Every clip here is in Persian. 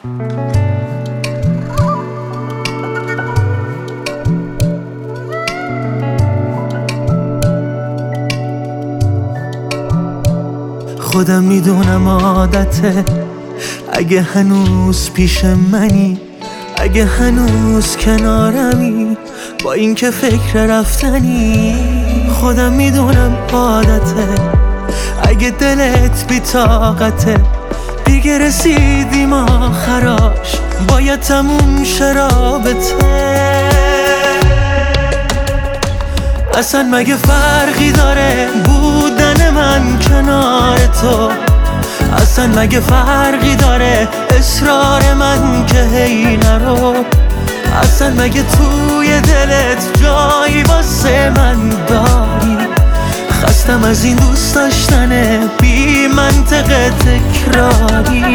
خودم میدونم عادته، اگه هنوز پیش منی، اگه هنوز کنارمی، با این که فکر رفتنی. خودم میدونم عادته، اگه دلت بی طاقته، دیگه رسیدیم آخراش، باید تموم شه رابطه. اصلا مگه فرقی داره بودن من کنار تو؟ اصلا مگه فرقی داره اصرار من که هی نرو؟ اصلا مگه توی دلت جایی واسه من داری؟ خستم از این دوست داشتن بی منطق تکراری.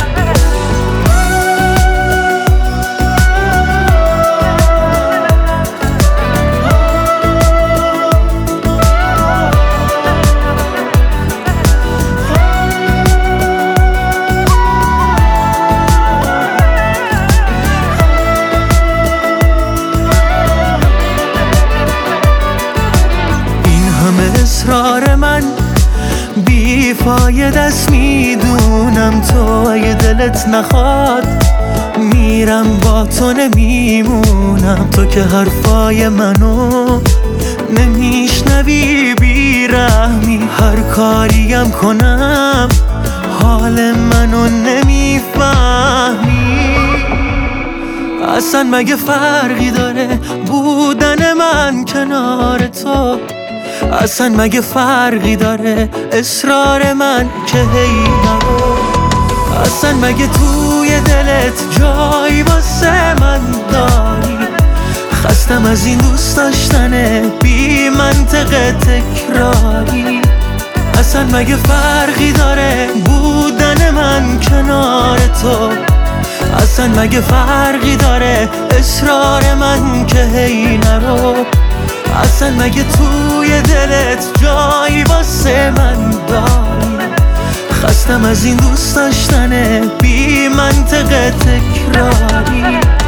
اصرار من بیفاید است، میدونم تو اگه دلت نخواد میرم با تو نمیمونم. تو که حرفای منو نمیشنوی، بیرحمی، هر کاریم کنم حال منو نمیفهمی. اصلا مگه فرقی داره بودن من کنار تو؟ اصلا مگه فرقی داره اصرار من که هی نرو؟ اصلا مگه توی دلت جایی واسه من داری؟ خستم از این دوست داشتن بی منطق تکراری. اصلا مگه فرقی داره بودن من کنار تو؟ اصلا مگه فرقی داره اصرار من که هی نرو؟ اصلا مگه توی دلت جایی واسه من داری؟ خستم از این دوست داشتن بی منطق تکراری.